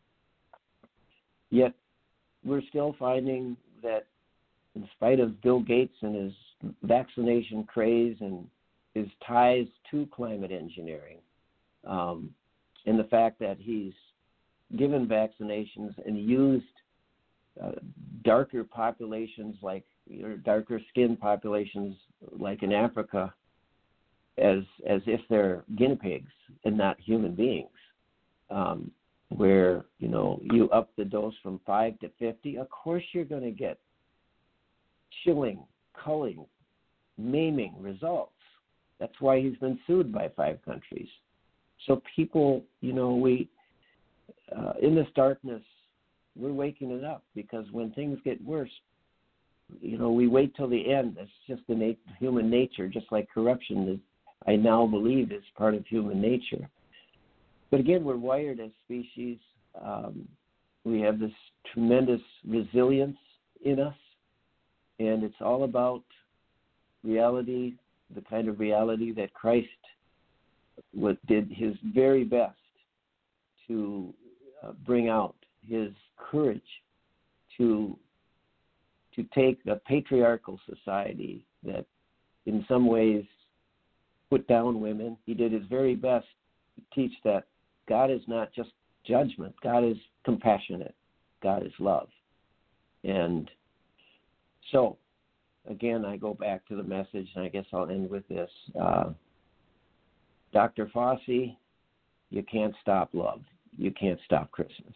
Yet we're still finding that in spite of Bill Gates and his vaccination craze and his ties to climate engineering, um, and the fact that he's given vaccinations and used uh, darker populations like, or darker skinned populations like in Africa as as if they're guinea pigs and not human beings. Um, where, you know, you up the dose from five to fifty, of course you're going to get chilling, culling, maiming results. That's why he's been sued by five countries. So people, you know, we, uh, in this darkness, we're waking it up, because when things get worse, you know, we wait till the end. That's just the nat- human nature, just like corruption is, I now believe, is part of human nature. But again, we're wired as species. Um, we have this tremendous resilience in us, and it's all about reality, the kind of reality that Christ what did his very best to uh, bring out, his courage to to take a patriarchal society that in some ways put down women. He did his very best to teach that God is not just judgment. God is compassionate. God is love. And so, again, I go back to the message, and I guess I'll end with this. Uh, Doctor Fossey, you can't stop love. You can't stop Christmas.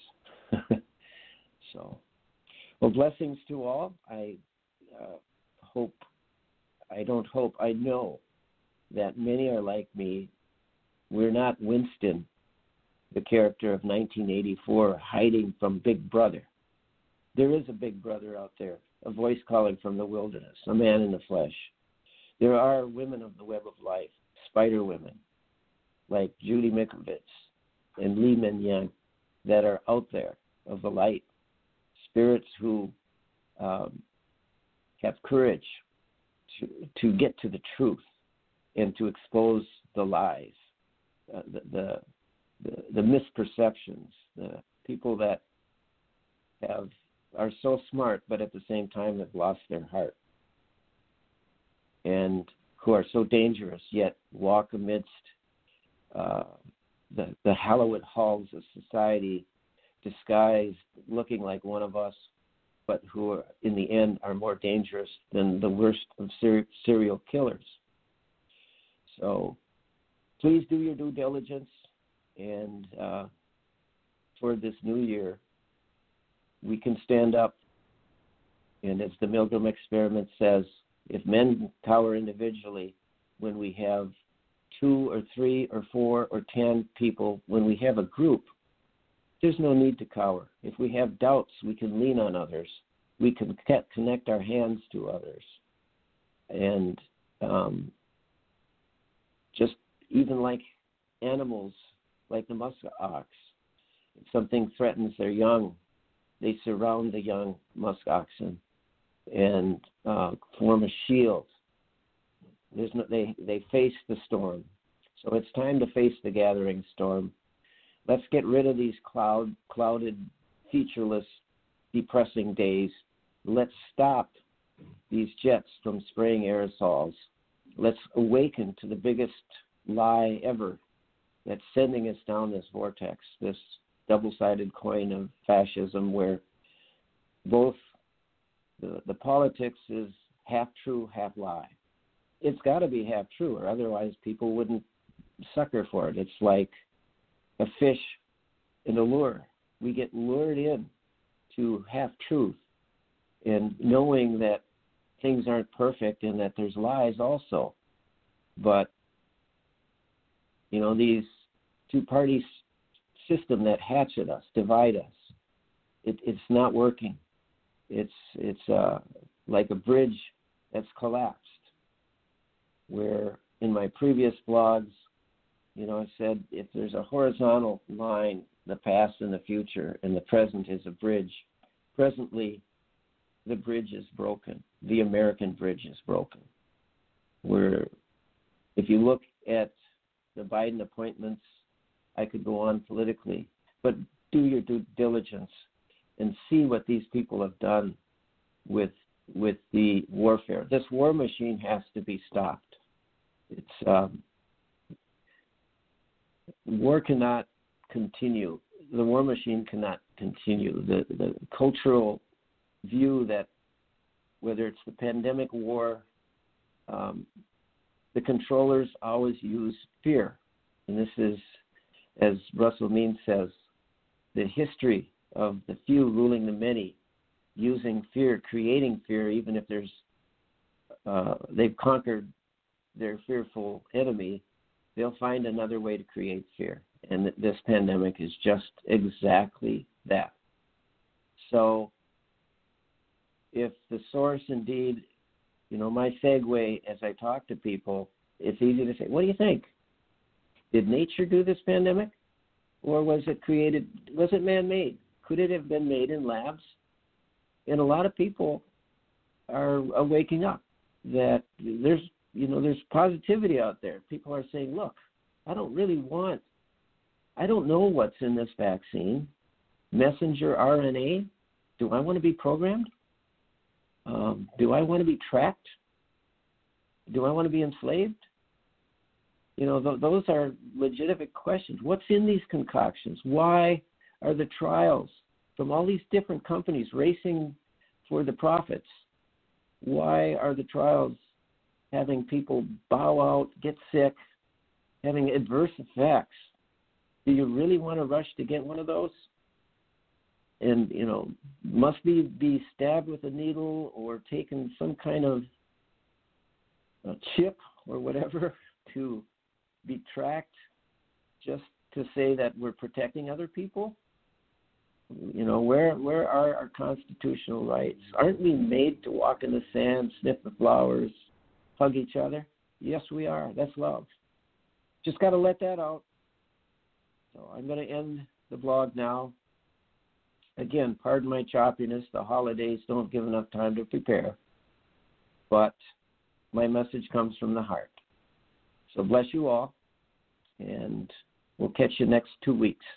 So, well, blessings to all. I uh, hope, I don't hope, I know that many are like me. We're not Winston, the character of nineteen eighty-four, hiding from Big Brother. There is a Big Brother out there, a voice calling from the wilderness, a man in the flesh. There are women of the web of life, spider women, like Judy Mikovits and Lee Min Yang, that are out there of the light, spirits who um, have courage to, to get to the truth and to expose the lies, uh, the, the, the the misperceptions, the people that have are so smart but at the same time have lost their heart, and who are so dangerous yet walk amidst uh, the, the hallowed halls of society, disguised, looking like one of us, but who are, in the end are more dangerous than the worst of ser- serial killers. So please do your due diligence, and uh, toward this new year, we can stand up. And as the Milgram experiment says, if men cower individually, when we have two or three or four or ten people, when we have a group, there's no need to cower. If we have doubts, we can lean on others. We can connect our hands to others. And um, just even like animals, like the musk ox, if something threatens their young, they surround the young musk oxen and uh, form a shield. There's no, they, they face the storm. So it's time to face the gathering storm. Let's get rid of these cloud, clouded, featureless, depressing days. Let's stop these jets from spraying aerosols. Let's awaken to the biggest lie ever that's sending us down this vortex, this double-sided coin of fascism, where both the, the politics is half true, half lie. It's got to be half true, or otherwise people wouldn't sucker for it. It's like a fish in a lure. We get lured in to half-truth, and knowing that things aren't perfect and that there's lies also. But, you know, these two-party s- system that hatchet us, divide us, it, it's not working. It's, it's uh, like a bridge that's collapsed, where in my previous blogs, you know, I said if there's a horizontal line, the past and the future, and the present is a bridge, presently the bridge is broken. The American bridge is broken. Where if you look at the Biden appointments, I could go on politically, but do your due diligence and see what these people have done with with the warfare. This war machine has to be stopped. It's um, war cannot continue. The war machine cannot continue. The the cultural view that whether it's the pandemic war, um, the controllers always use fear. And this is, as Russell Means says, the history of the few ruling the many, using fear, creating fear, even if there's uh, they've conquered their fearful enemy, they'll find another way to create fear. And this pandemic is just exactly that. So if the source indeed, you know, my segue as I talk to people, it's easy to say, what do you think? Did nature do this pandemic? Or was it created, was it man-made? Could it have been made in labs? And a lot of people are, are waking up that there's, you know, there's positivity out there. People are saying, look, I don't really want, I don't know what's in this vaccine. Messenger R N A, do I want to be programmed? Um, do I want to be tracked? Do I want to be enslaved? You know, th- those are legitimate questions. What's in these concoctions? Why are the trials from all these different companies racing for the profits? Why are the trials having people bow out, get sick, having adverse effects? Do you really want to rush to get one of those? And, you know, must be, be stabbed with a needle or taken some kind of uh, chip or whatever to be tracked just to say that we're protecting other people? You know, where where are our constitutional rights? Aren't we made to walk in the sand, sniff the flowers, hug each other? Yes, we are. That's love. Just got to let that out. So I'm going to end the blog now. Again, pardon my choppiness. The holidays don't give enough time to prepare. But my message comes from the heart. So bless you all, and we'll catch you next two weeks.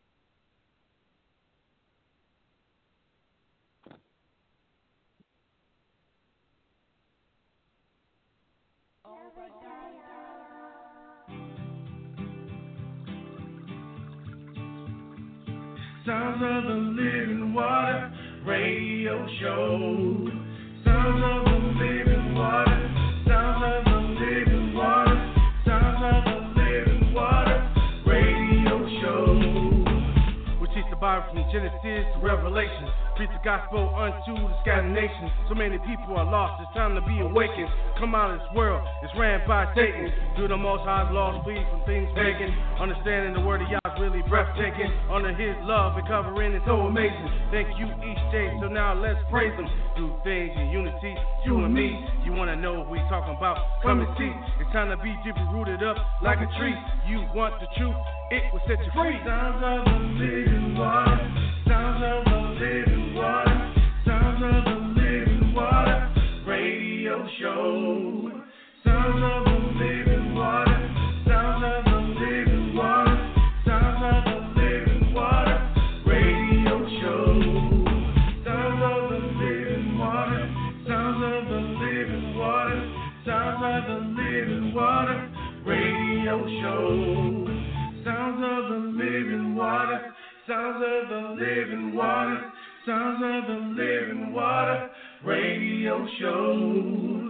Sounds of the Living Water Radio Show. Sounds of the Living Water. Sounds of the Living Water. Sounds of the Living Water Radio Show. We teach the Bible from Genesis to Revelation. Preach the gospel unto the scattered nations. So many people are lost. It's time to be awakened. Come out of this world. It's ran by Satan. Do the Most High's laws, flee from things pagan. Understanding the word of Yah is really breathtaking. Under His love and covering is so amazing. Thank you each day. So now let's praise Him. Do things in unity, you and me. You wanna know what we talking about? Come and see. It's time to be deeply rooted up like a tree. You want the truth? It will set you free. Sounds of the living water. Sounds of the living water. Sounds of the living water. Radio show. Sounds of the living water. Sounds of the living water. Sounds of the living water. Radio show. Sounds of the living water. Sounds of the living water. Sounds of the living water. Radio show. Sounds of the living water. Sounds of the living water. Sounds of the living water. Radio show.